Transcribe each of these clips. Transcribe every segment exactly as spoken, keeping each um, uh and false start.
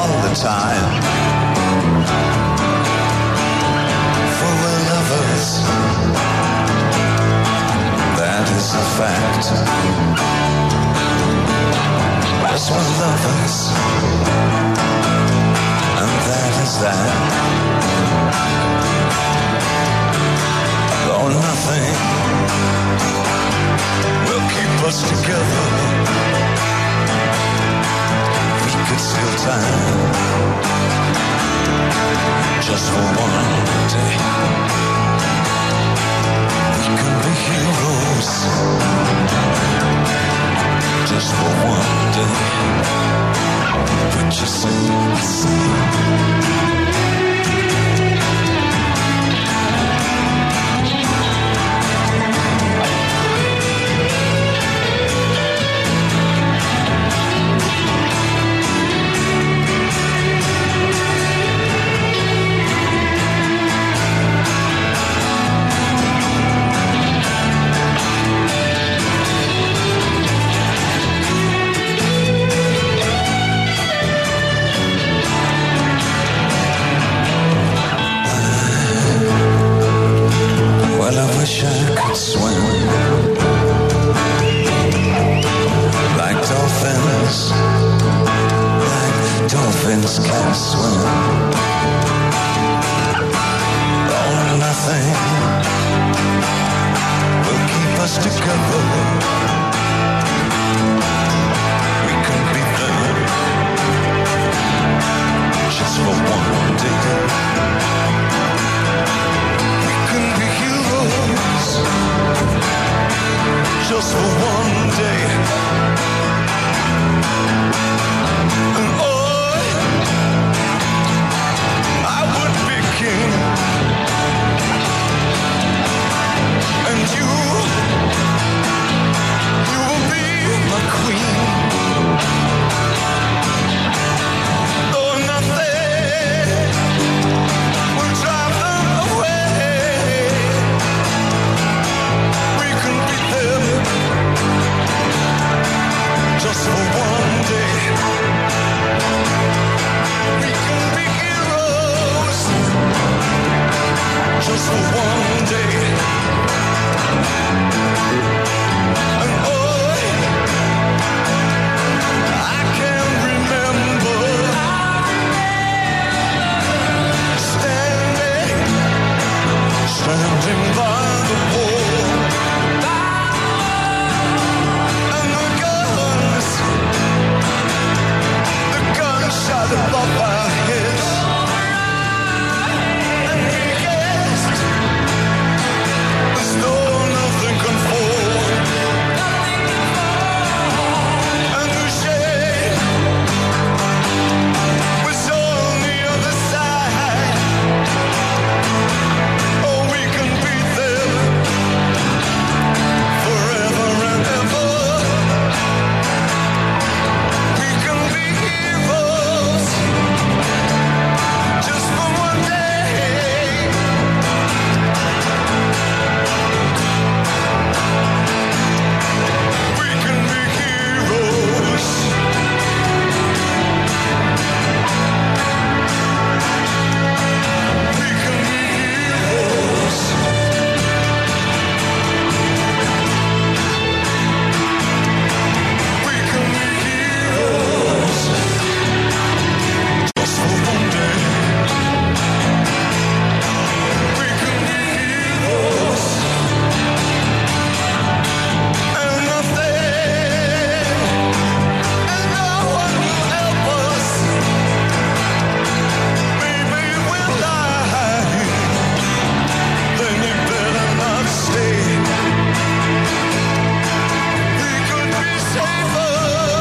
all the time. For we're lovers, that is a fact. Yes, we're lovers, and that is that. Though nothing will keep us together, we could steal time just for one day. We can be heroes just for one day. What you say, I say. Wish I could swim like dolphins, like dolphins can swim. Oh, nothing will keep us together. We can be there just for one day. Just for one day. And oh, I would be king, and you, you will be my queen. Oh, nothing will drive them away. We can be there just for one day. We can be heroes just for one day. And oh, I can remember standing, standing by the wall. Shot above our heads, and we guessed as though nothing can fall, and the shade was on the other side. Oh, we can be there forever and ever. We can be heroes just for one day. We can be heroes. We can be heroes. We can be heroes just for one day. We can be heroes, and nothing, and no one will help us. Maybe we'll die, then you better not stay. We could be safer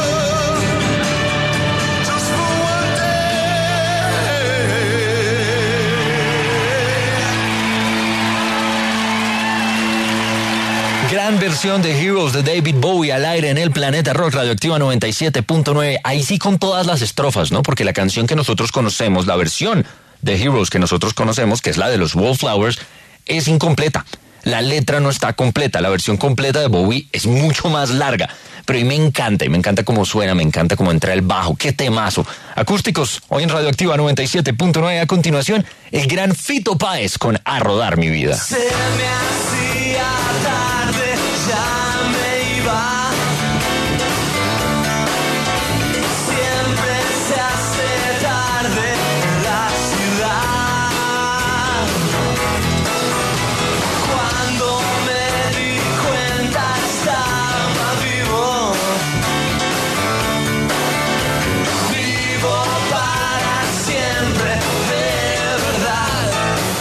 just for one day. Gran versión de Heroes de David Bowie al aire en el Planeta Rock Radioactiva noventa y siete punto nueve. Ahí sí con todas las estrofas, ¿no? Porque la canción que nosotros conocemos, la versión de Heroes que nosotros conocemos, que es la de los Wallflowers, es incompleta. La letra no está completa. La versión completa de Bowie es mucho más larga. pero y me encanta, y me encanta cómo suena, me encanta cómo entra el bajo, qué temazo. Acústicos, hoy en Radioactiva noventa y siete punto nueve, a continuación, el gran Fito Páez con A Rodar Mi Vida. Se me hacía tarde, ya me iba. Siempre se hace tarde en la ciudad. Cuando me di cuenta estaba vivo. Vivo para siempre, de verdad.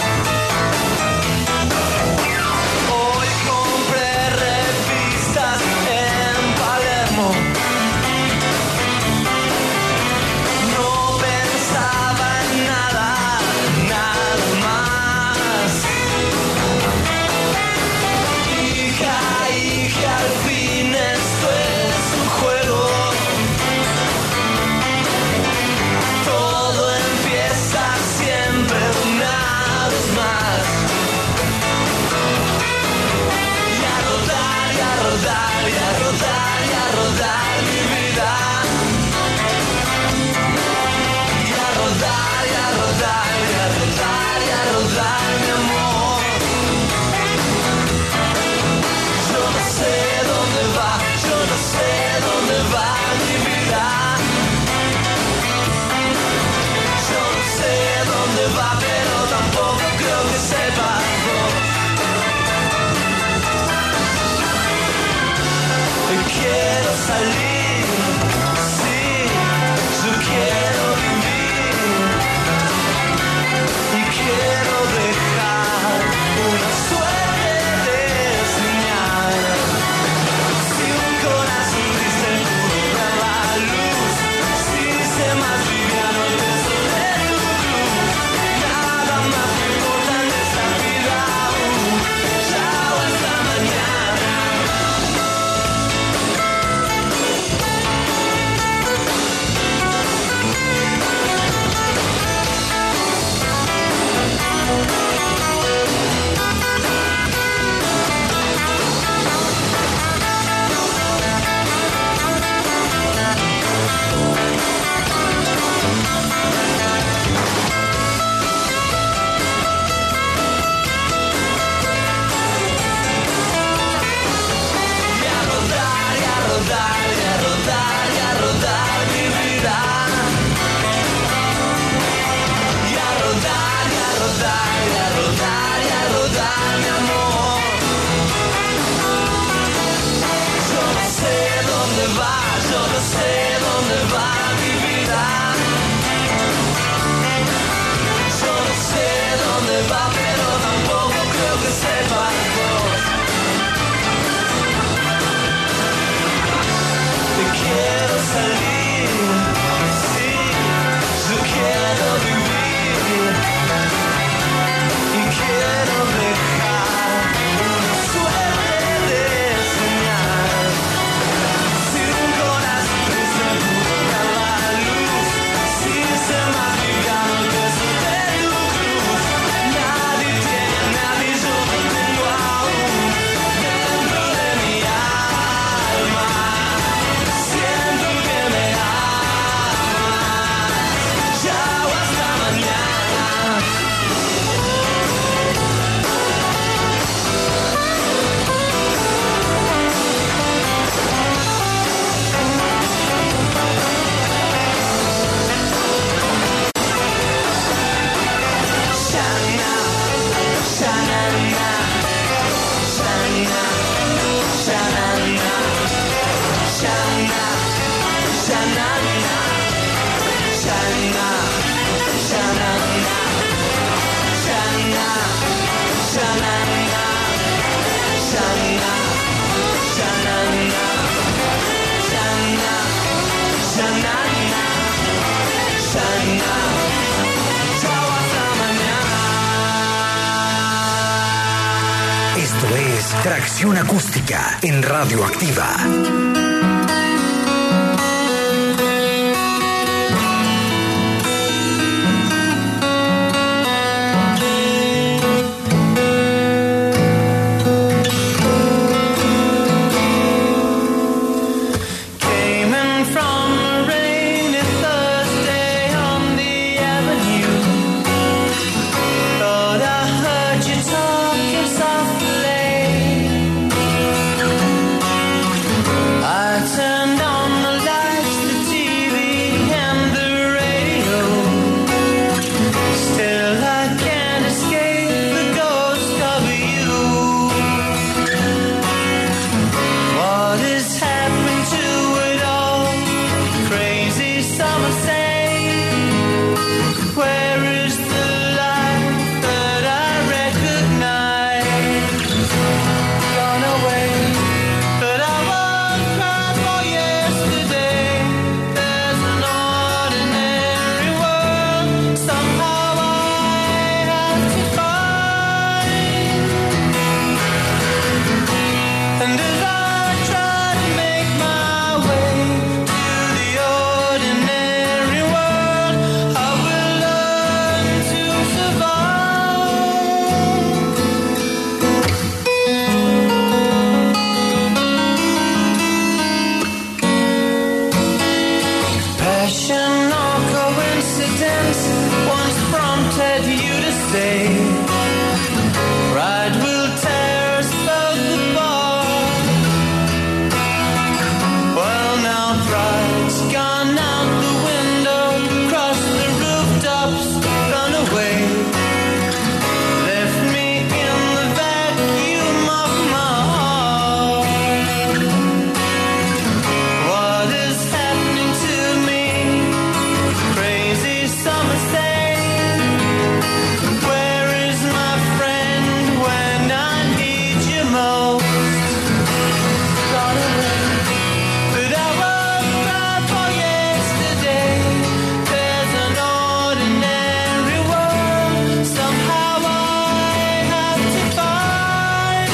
Hoy compré revistas en Palermo. No pensaba en nada, nada más. Y caí que al fin esto es un juego. Todo empieza siempre una vez más. Y a rodar, y a rodar, y a rodar, y a rodar mi vida. Y a rodar, y a rodar, y a rodar, y a rodar mi amor. Yo no sé dónde va, yo no sé dónde va mi vida. Yo no sé dónde va, pero tampoco creo que sepa vos. Quiero salir, sí, yo quiero vivir. Y quiero dejar una suerte de señal. Si un corazón triste pudo ver la luz, si sé más liviano el peso de tu cruz. Nada más me importa en esta vida aún. Chao, hasta mañana. Y a rodar, y a rodar, y a rodar, y a rodar mi vida. Y a rodar, y a rodar, y a rodar, y a rodar mi amor. Yo no sé dónde va, yo no sé dónde va mi vida. Yo no sé dónde va, pero tampoco creo que sepa vos. Quiero salir, sí, yo quiero vivir. Y quiero dejar una suerte de señal. Si un corazón triste pudo ver la luz, si sé más liviano el peso de tu cruz. Nadie tiene a nadie, yo te tengo aún dentro de mi alma. Siento que me amas. Chao, hasta mañana. Shana, shanana, shana, shanana, shana, shanana, shana, shanana, shana, shanana, shana, shanana, shana, shanana, shana. Chao, hasta mañana. Esto es Tracción Acústica en Radioactiva. distance once prompted you to stay. Pride will tear us both apart. Well, now pride's gone out the window, crossed the rooftops, run away. Left me in the vacuum of my heart. What is happening to me? Crazy summer day. Where is my friend when I need you most? Gone away, but I won't cry for yesterday. There's an ordinary world somehow I have to find.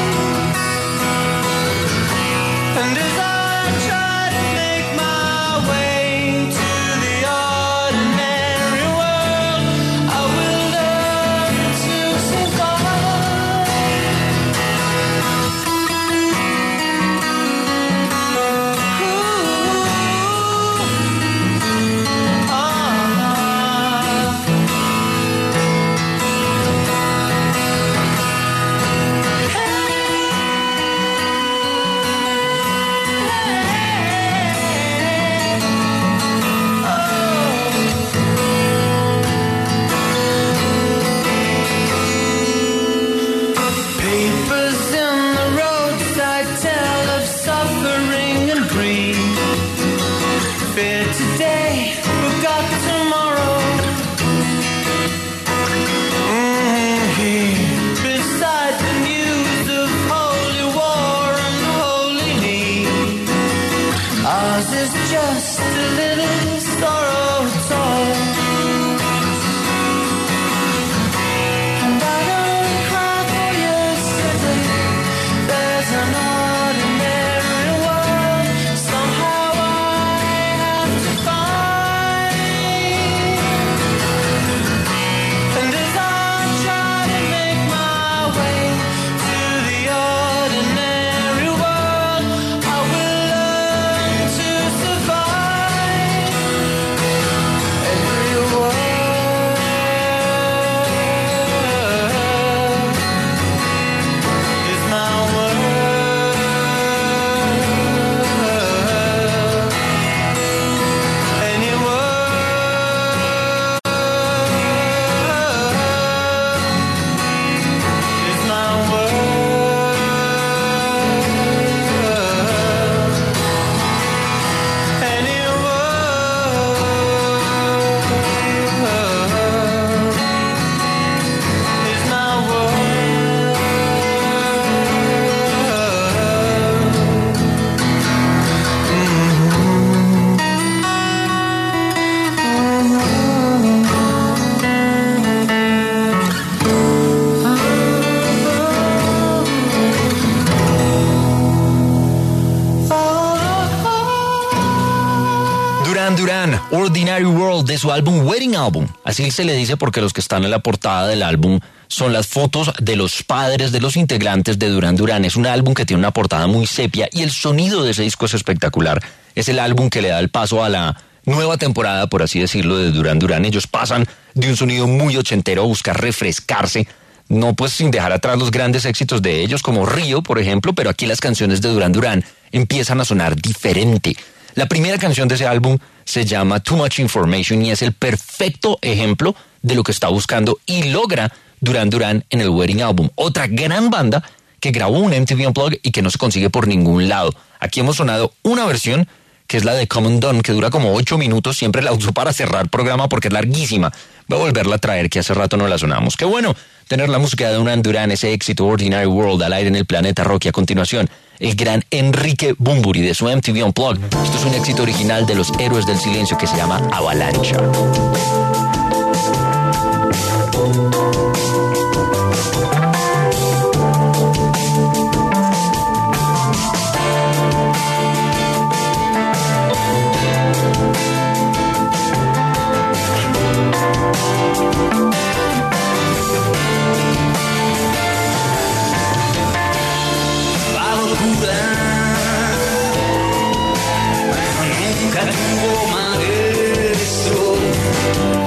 And as I try to make my way to the ordinary world, I will learn to survive. Ooh, ah. Papers in the roadside tell of suffering and greed. Fear today, forgot tomorrow. Mm, here, beside the news of holy war and holy need, ours is just a little sorrow toy. And I don't cry for yesterday. There's an ordinary world somehow I have to find. And as I try to make my way to the ordinary world, I will learn to survive. Every word is my word. Any word is my word. Any word is my Duran Duran, Ordinary World, de su álbum Wedding Album. Así se le dice porque los que están en la portada del álbum son las fotos de los padres de los integrantes de Duran Duran. Es un álbum que tiene una portada muy sepia y el sonido de ese disco es espectacular. Es el álbum que le da el paso a la nueva temporada, por así decirlo, de Duran Duran. Ellos pasan de un sonido muy ochentero a buscar refrescarse, no pues sin dejar atrás los grandes éxitos de ellos como Río, por ejemplo, pero aquí las canciones de Duran Duran empiezan a sonar diferente. La primera canción de ese álbum se llama Too Much Information y es el perfecto ejemplo de lo que está buscando y logra Duran Duran en el Wedding Album. Otra gran banda que grabó un M T V Unplugged y que no se consigue por ningún lado. Aquí hemos sonado una versión que es la de Come Undone, que dura como ocho minutos. Siempre la uso para cerrar programa porque es larguísima. Voy a volverla a traer, que hace rato no la sonamos. Qué bueno tener la música de Duran Duran, ese éxito Ordinary World al aire en el Planeta Rock. Y a continuación, el gran Enrique Bunbury de su M T V Unplugged. Esto es un éxito original de los Héroes del Silencio que se llama Avalancha. Nunca tuvo maestro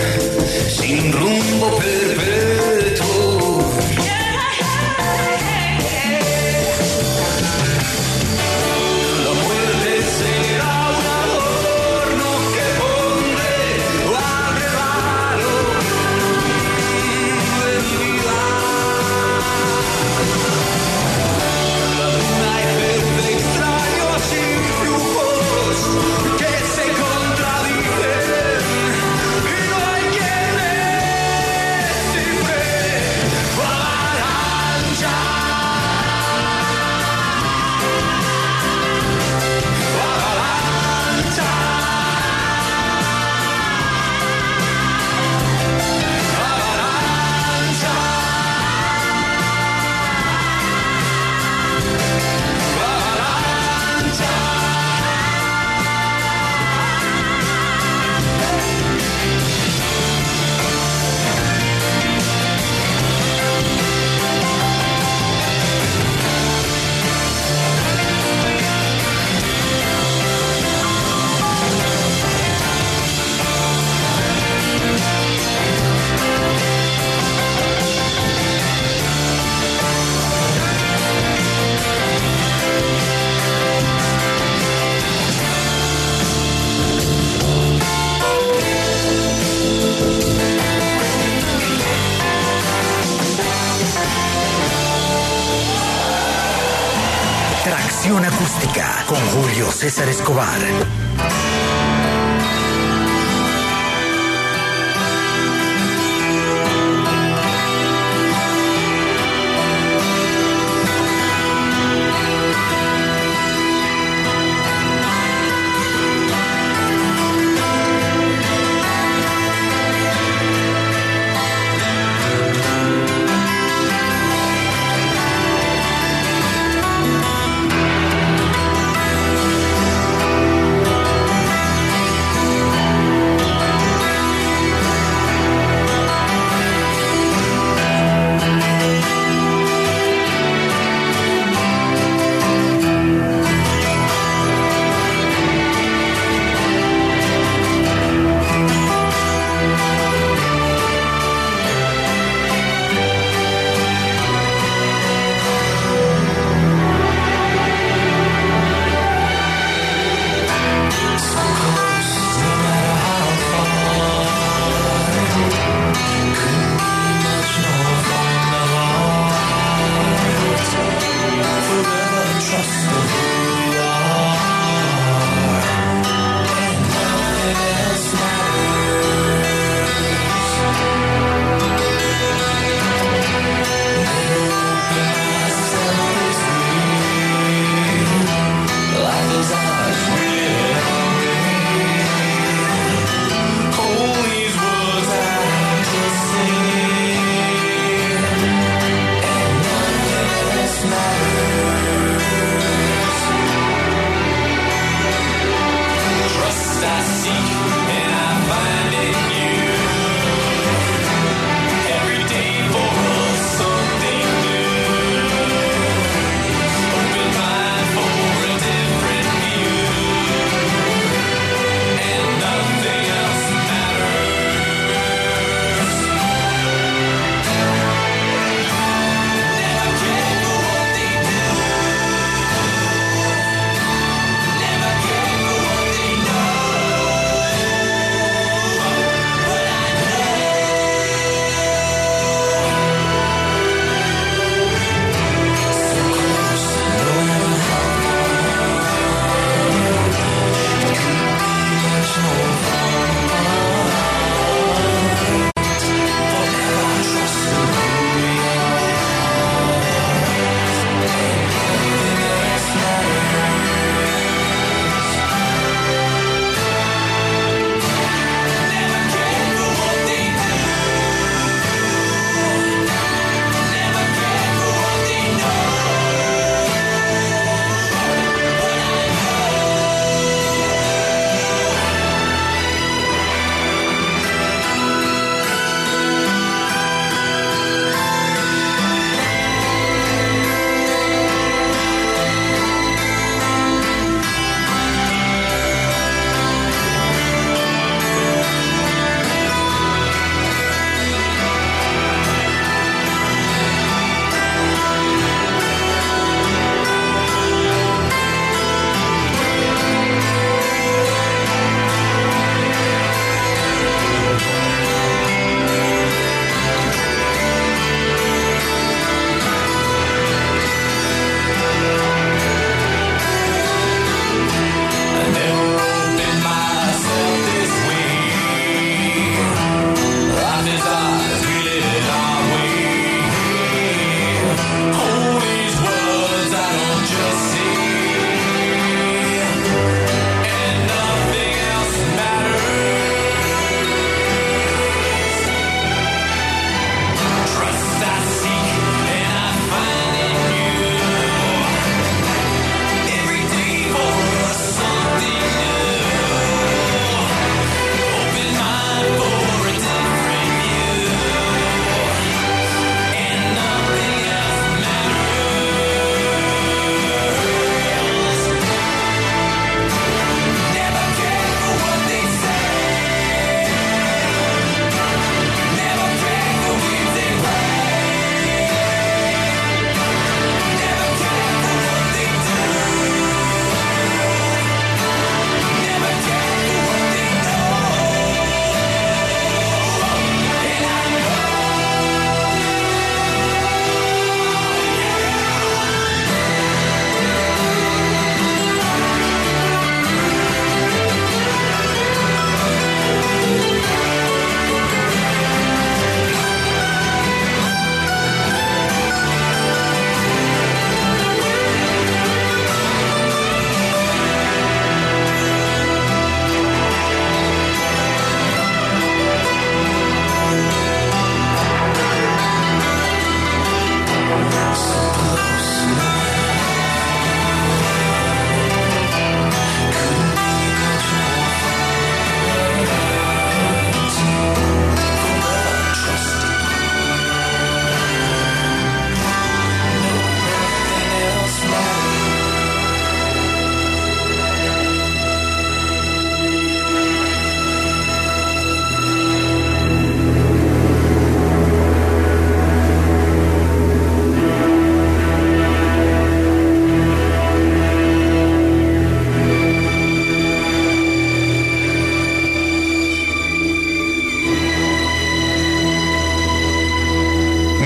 sin rumbo perpetuo. La muerte será un adorno que pondré al regalo de mi vida. La luna ejerce extraños influjos que se contradicen y no hay quien descifre avalancha. Avalancha. Avalancha. Avalancha. Tracción acústica con Julio César Escobar.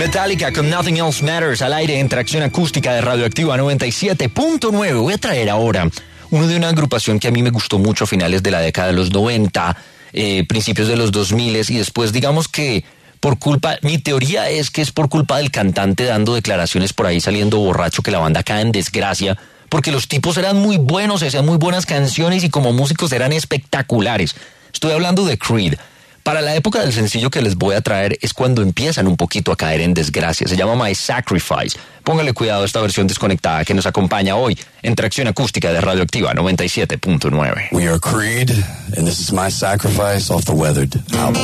Metallica con Nothing Else Matters al aire en Tracción Acústica de Radioactiva noventa y siete punto nueve. Voy a traer ahora uno de una agrupación que a mí me gustó mucho a finales de la década de los noventa, eh, principios de los dos mil y después digamos que por culpa, mi teoría es que es por culpa del cantante dando declaraciones por ahí saliendo borracho que la banda cae en desgracia, porque los tipos eran muy buenos, hacían muy buenas canciones y como músicos eran espectaculares. Estoy hablando de Creed. Para la época del sencillo que les voy a traer es cuando empiezan un poquito a caer en desgracia. Se llama My Sacrifice. Póngale cuidado a esta versión desconectada que nos acompaña hoy en Tracción Acústica de Radioactiva noventa y siete punto nueve. We are Creed, and this is My Sacrifice off the Weathered album.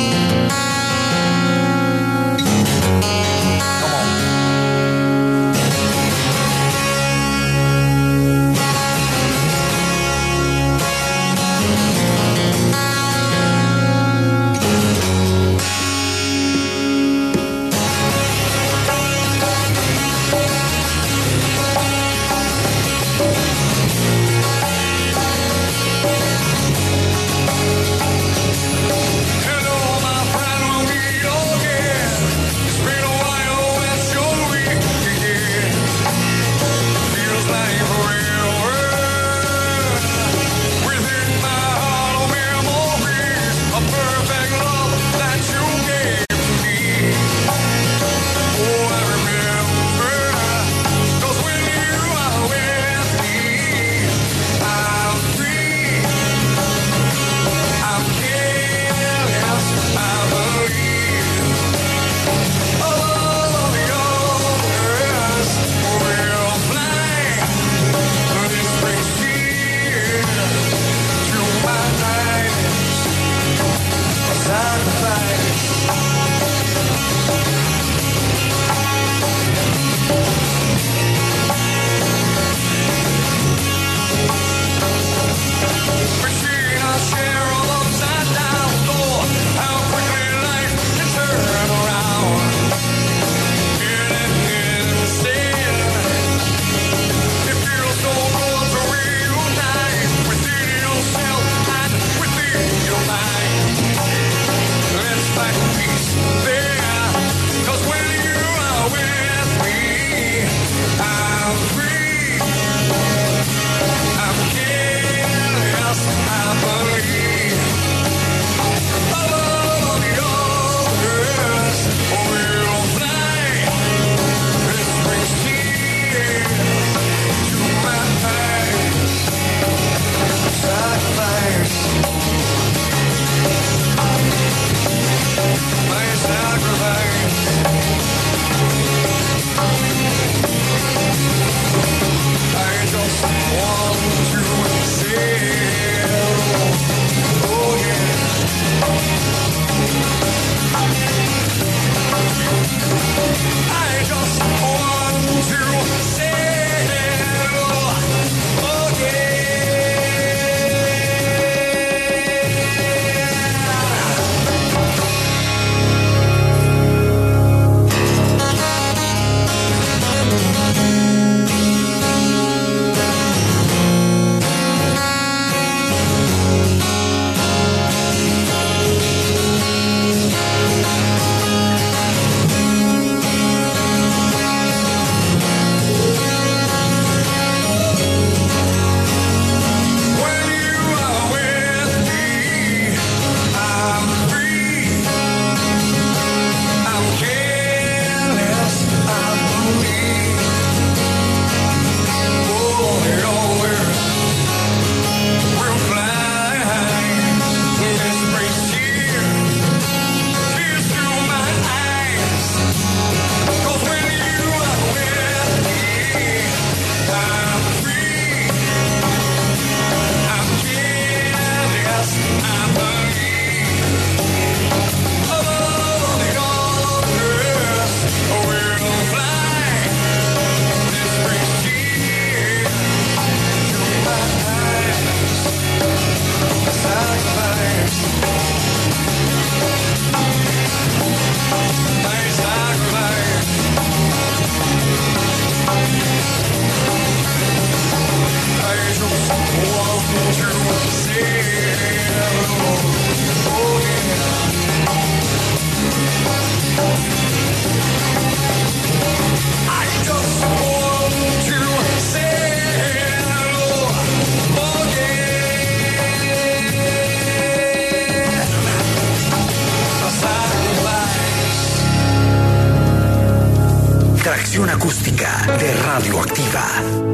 Hello, my friend. Tracción acústica de Radioactiva.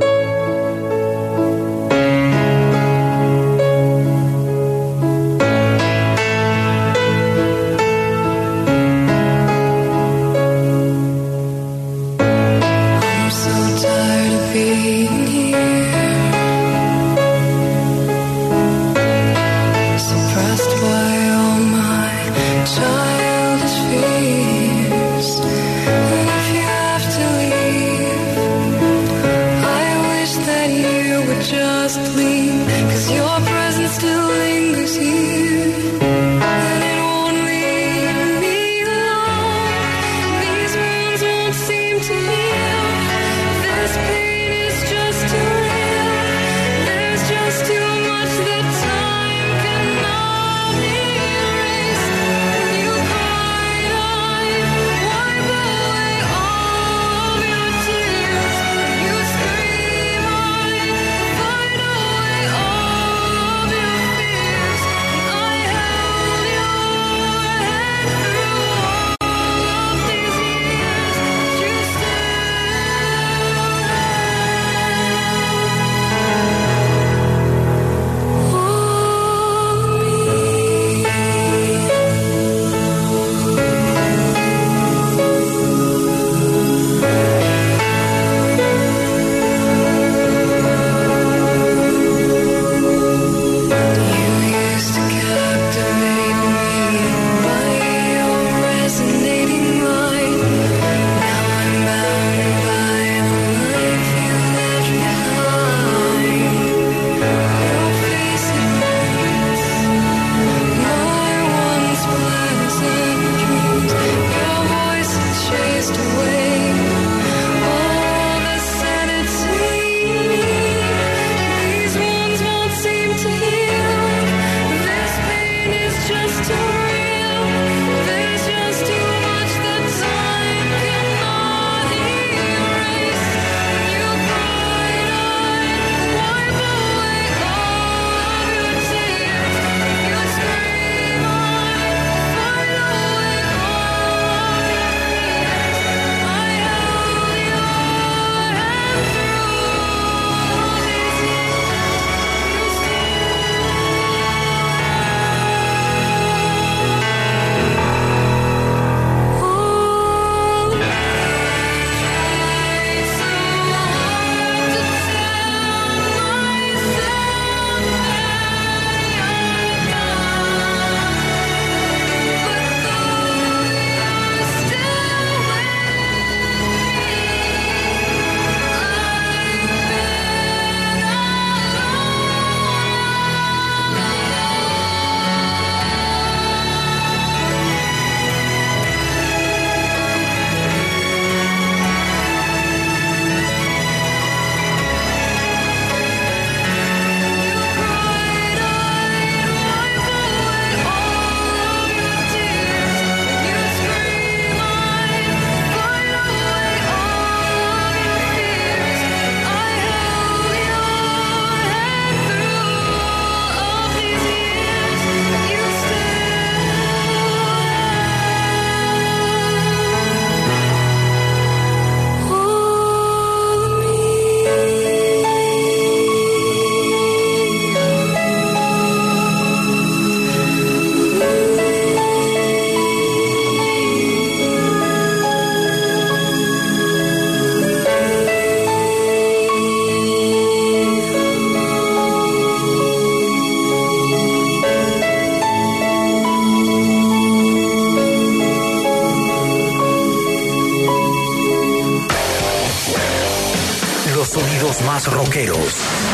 Más rockeros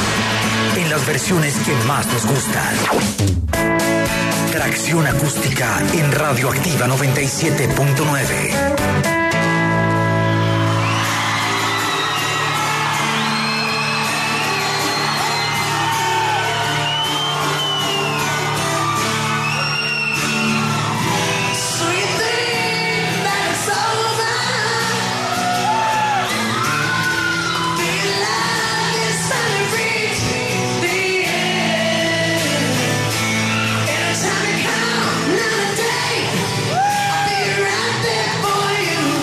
en las versiones que más nos gustan. Tracción acústica en Radioactiva noventa y siete punto nueve. Time to come another day. I'll be right there for you.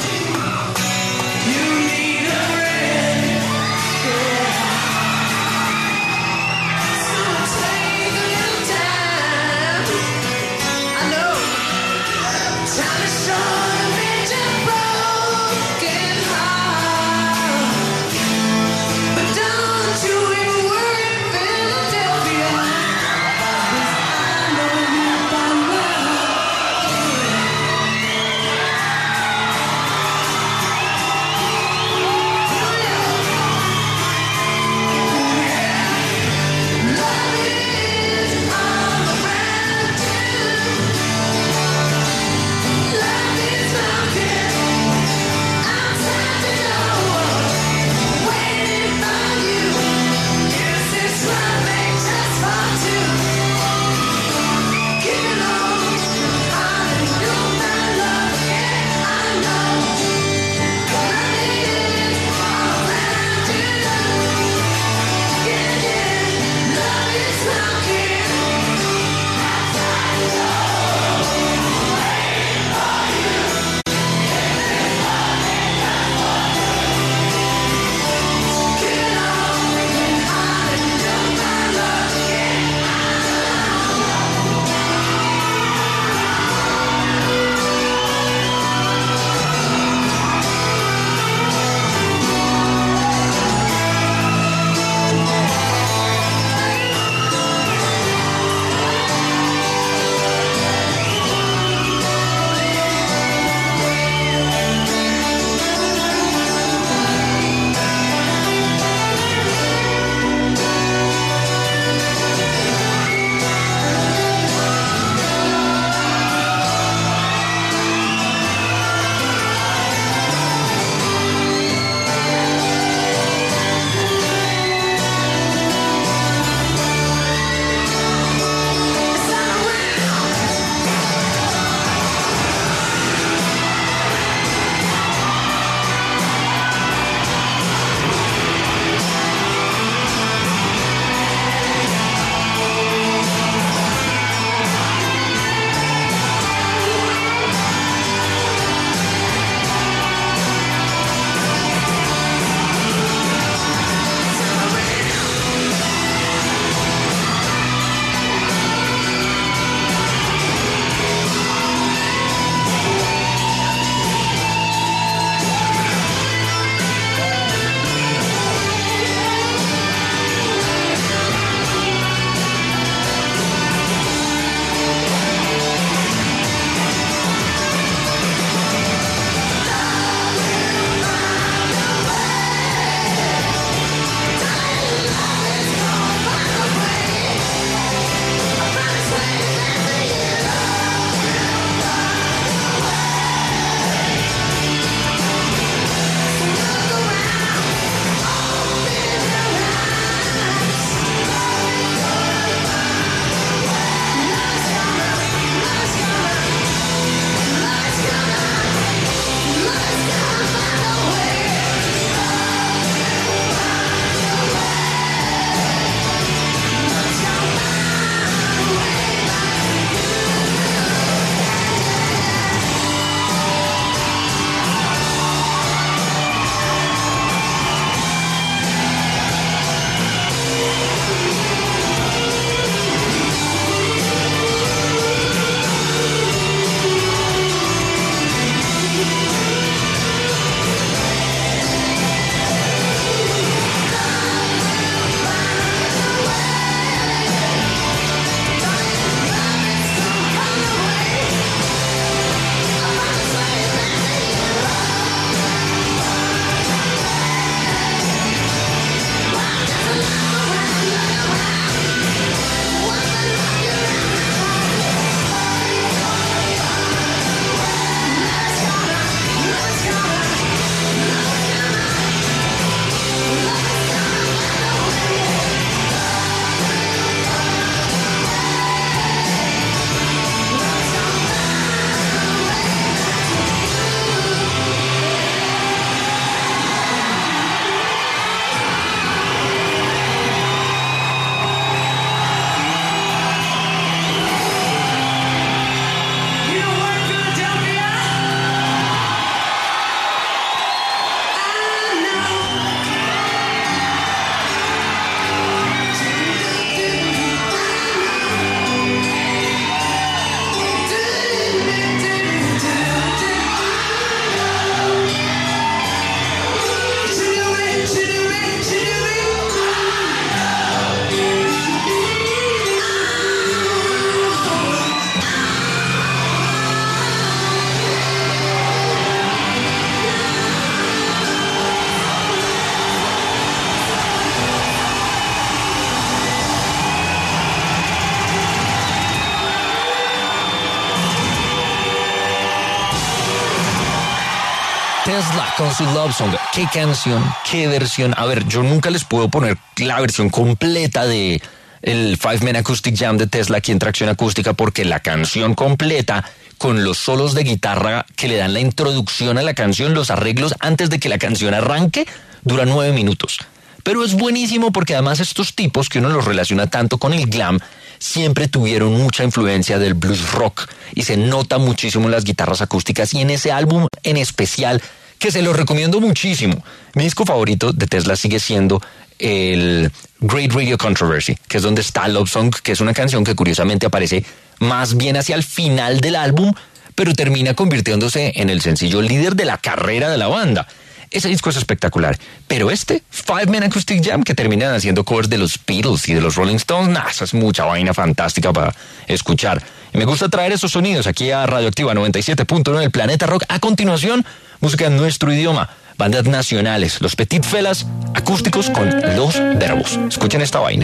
Tesla con su Love Song. Qué canción, qué versión. A ver, yo nunca les puedo poner la versión completa de el Five Man Acoustic Jam de Tesla aquí en Tracción Acústica, porque la canción completa, con los solos de guitarra que le dan la introducción a la canción, los arreglos antes de que la canción arranque, dura nueve minutos. Pero es buenísimo porque además estos tipos, que uno los relaciona tanto con el glam, siempre tuvieron mucha influencia del blues rock y se nota muchísimo en las guitarras acústicas y en ese álbum en especial, que se los recomiendo muchísimo. Mi disco favorito de Tesla sigue siendo el Great Radio Controversy, que es donde está Love Song, que es una canción que curiosamente aparece más bien hacia el final del álbum, pero termina convirtiéndose en el sencillo líder de la carrera de la banda. Ese disco es espectacular, pero este, Five Man Acoustic Jam, que terminan haciendo covers de los Beatles y de los Rolling Stones, nah, esa es mucha vaina fantástica para escuchar. Y me gusta traer esos sonidos aquí a Radioactiva noventa y siete punto nueve, el Planeta Rock. A continuación, música en nuestro idioma, bandas nacionales, los Petit Felas, acústicos con Los Verbos. Escuchen esta vaina.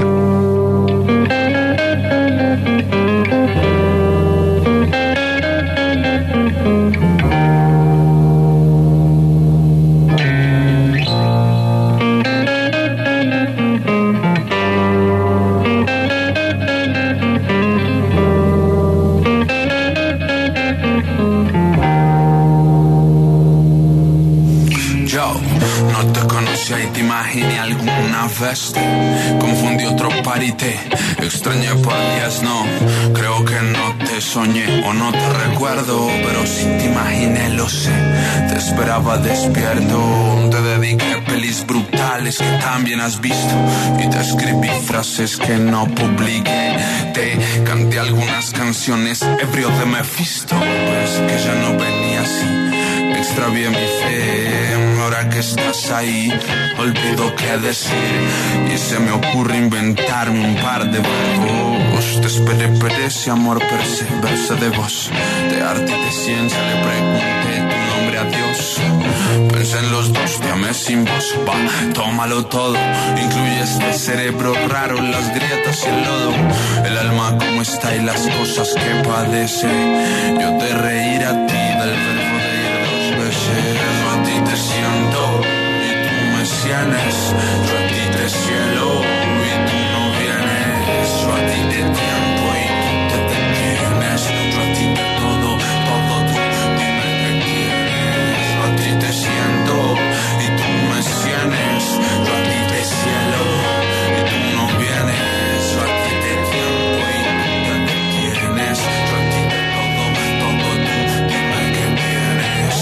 No te conocía y te imaginé alguna vez. Te confundí otro par y te extrañé por días. No, creo que no te soñé o no te recuerdo, pero si te imaginé, lo sé. Te esperaba despierto. Te dediqué pelis brutales que también has visto y te escribí frases que no publiqué. Te canté algunas canciones ebrio de Mephisto, pero es que ya no venía así. Extravié mi fe, ahora que estás ahí, olvido qué decir y se me ocurre inventarme un par de verbos. Te esperé, pero ese amor per se, verse de voz, de arte y de ciencia, le pregunté tu nombre a Dios. Pensé en los dos, te amé sin voz, va, tómalo todo, incluye este cerebro raro, las grietas y el lodo, el alma como está y las cosas que padece. Yo te reiré a ti del verbo de ir dos veces. Yo a ti te siento y tú me sientes, yo a ti te cielo y tú no vienes, yo a ti te tiempo y tú te detienes, yo a ti te todo, todo tú, dime qué quieres. Yo a ti te siento y tú me sientes, yo a ti te cielo y tú no vienes, yo a ti te tiempo y tú te detienes, yo a ti te todo, todo tú, dime qué quieres.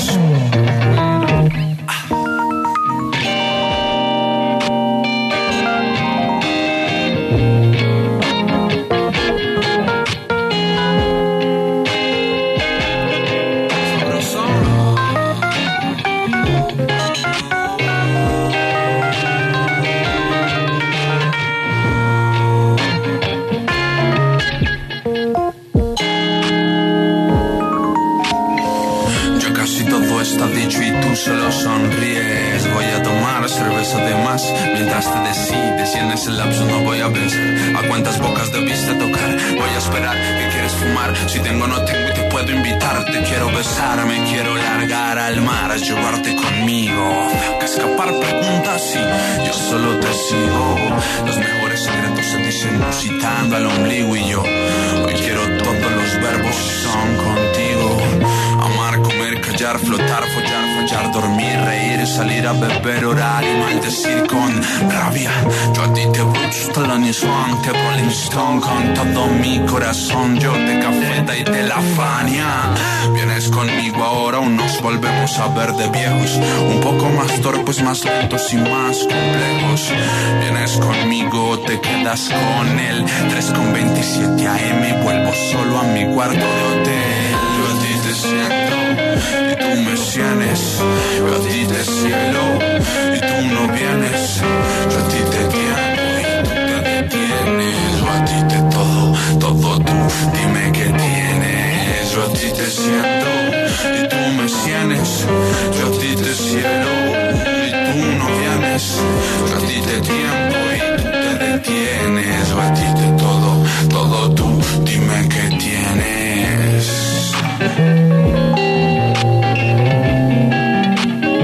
Está dicho y tú solo sonríes. Voy a tomar cerveza de más mientras te decides, y en ese lapso no voy a pensar a cuántas bocas debiste tocar. Voy a esperar que quieres fumar, si tengo no tengo y te puedo invitar. Te quiero besar, me quiero largar al mar, llevarte conmigo, que escapar preguntas y yo solo te sigo. Los mejores secretos se dicen citando al ombligo y yo hoy quiero todos los verbos que son contigo. Amar, comer, callar, flotar, follar, fallar, dormir, reír, salir a beber, orar y maldecir con rabia. Yo a ti te gusta la Nissan, te Rolling Stone con todo mi corazón. Yo te cafeta y te la Fania. Vienes conmigo ahora o nos volvemos a ver de viejos, un poco más torpes, más lentos y más complejos. Vienes conmigo o te quedas con él. tres con veintisiete a eme y vuelvo solo a mi cuarto de hotel. Yo a ti te siento y tú me sientes, yo a ti te cielo y tú no vienes, yo a ti te tiempo y tú te detienes, yo a ti te todo, todo tú, dime qué tienes. Yo a ti te siento y tú me sientes, yo a ti te cielo y tú no vienes, yo a ti te tiempo y tú te detienes, yo a ti te todo, todo tú, dime qué tienes.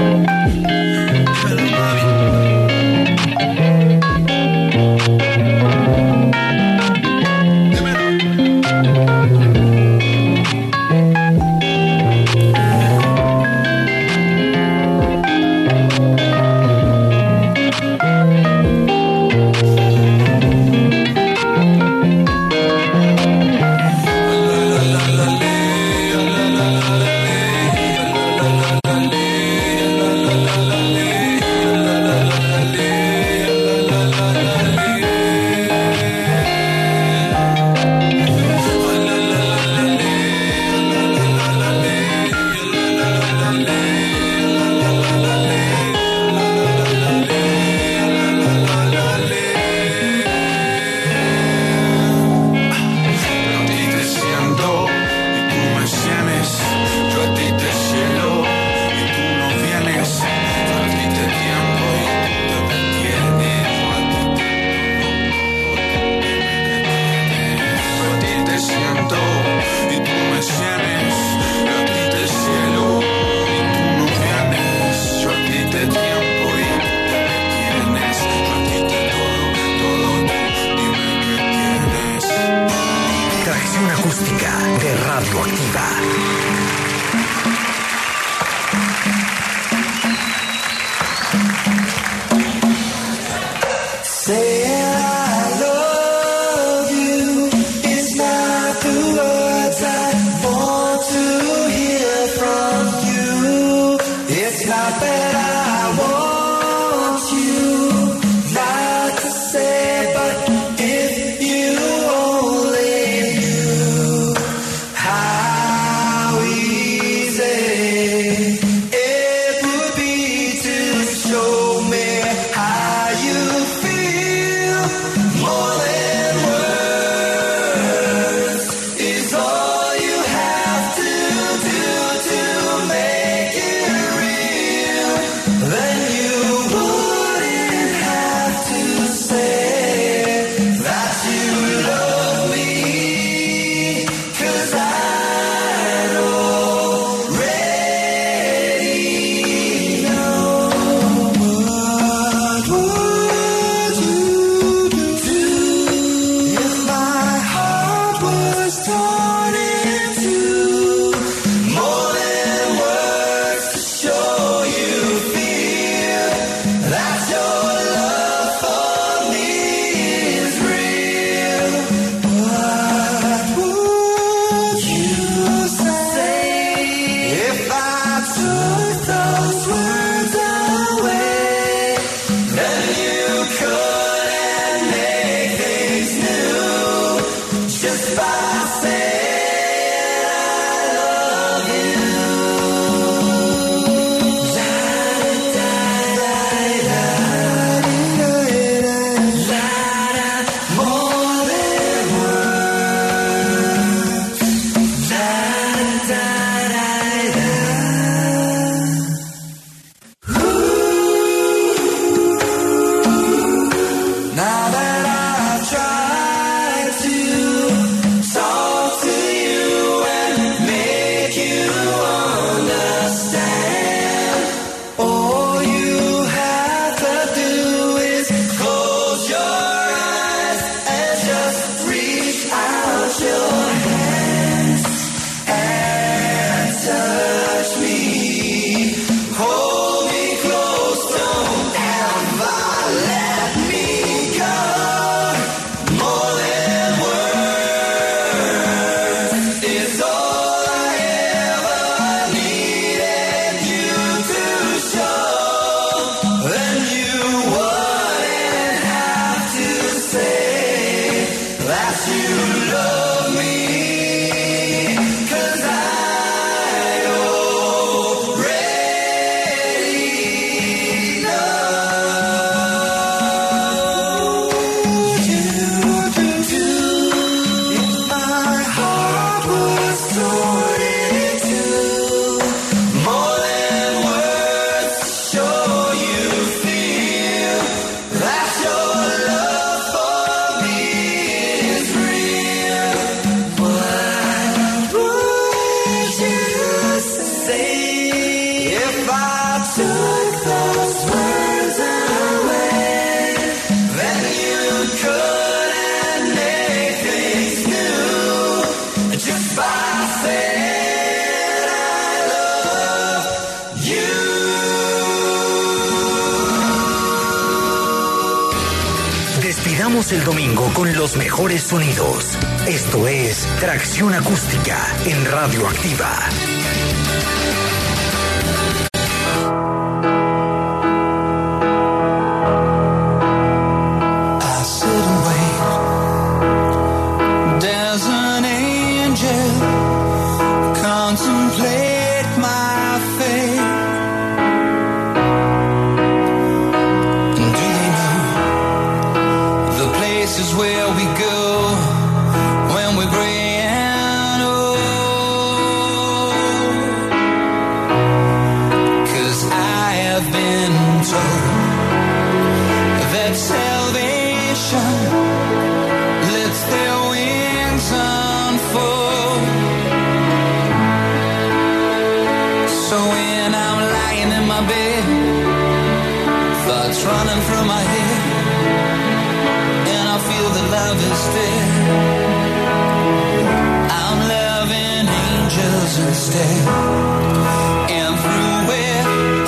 I took those words away, then you couldn't make things new just by saying I love you. Despidamos el domingo con los mejores sonidos. Esto es Tracción Acústica en Radio Activa. Running from my head, and I feel that love is dead. I'm loving angels instead, and through it,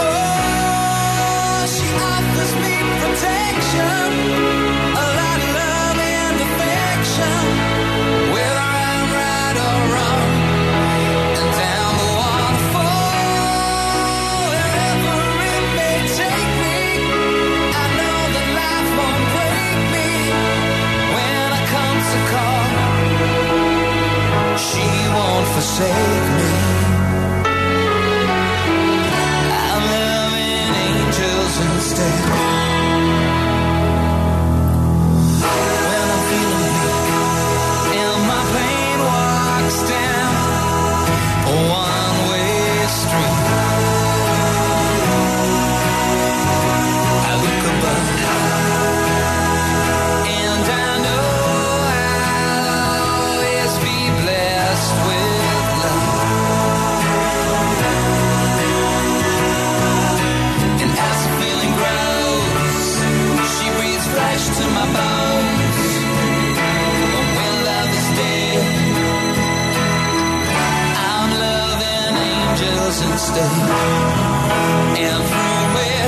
oh, she offers me protection, a lot of love and affection, whether I'm right or wrong, and down the waterfall, wherever it may take me. She won't forsake me. I'm loving angels instead. When I'm feeling weak and my pain walks down a one-way street, I look above and I know I'll always be blessed with love. And as the feeling grows, she breathes flesh to my bones. When love is dead, I'm loving angels instead. And through it,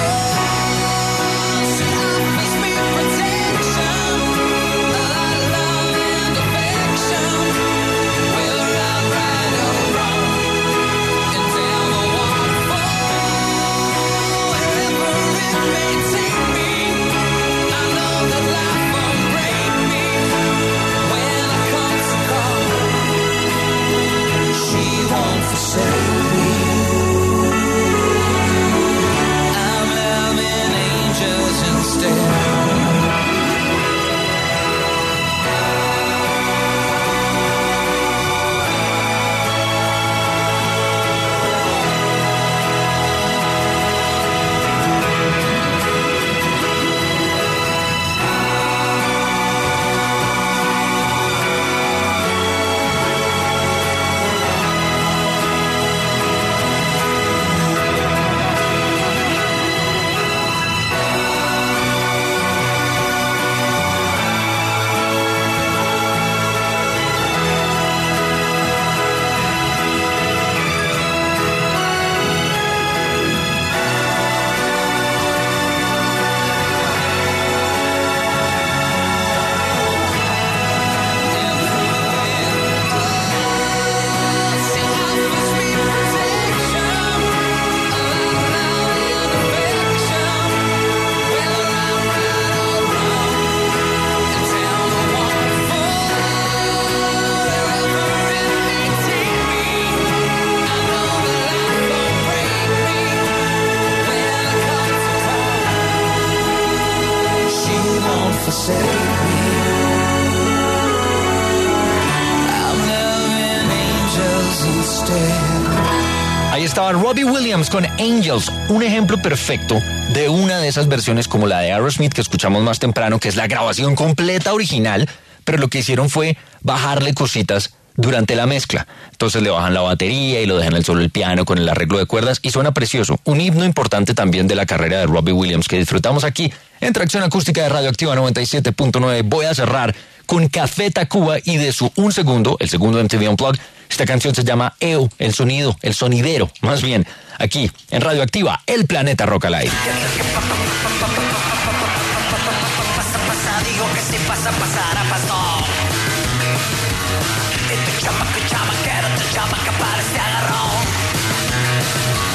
oh, she offers me protection, a lot of love and affection, whether I'm right or wrong, and down the waterfall, wherever it may take me. I know that life won't break me when I come to call. She won't forsake me. I'm loving angels instead. Ahí estaba Robbie Williams con Angels, un ejemplo perfecto de una de esas versiones como la de Aerosmith que escuchamos más temprano, que es la grabación completa original, pero lo que hicieron fue bajarle cositas durante la mezcla. Entonces le bajan la batería y lo dejan el solo el piano con el arreglo de cuerdas y suena precioso. Un himno importante también de la carrera de Robbie Williams que disfrutamos aquí en Tracción Acústica de Radioactiva noventa y siete punto nueve. Voy a cerrar con Café Tacuba y de su Un Segundo, el segundo M T V Unplugged. Esta canción se llama E O, el sonido, el sonidero, más bien, aquí en Radioactiva, el planeta Rock al aire. Digo que si pasa, pasará, pasó. Este chamaco, chamaquero, este chamaca para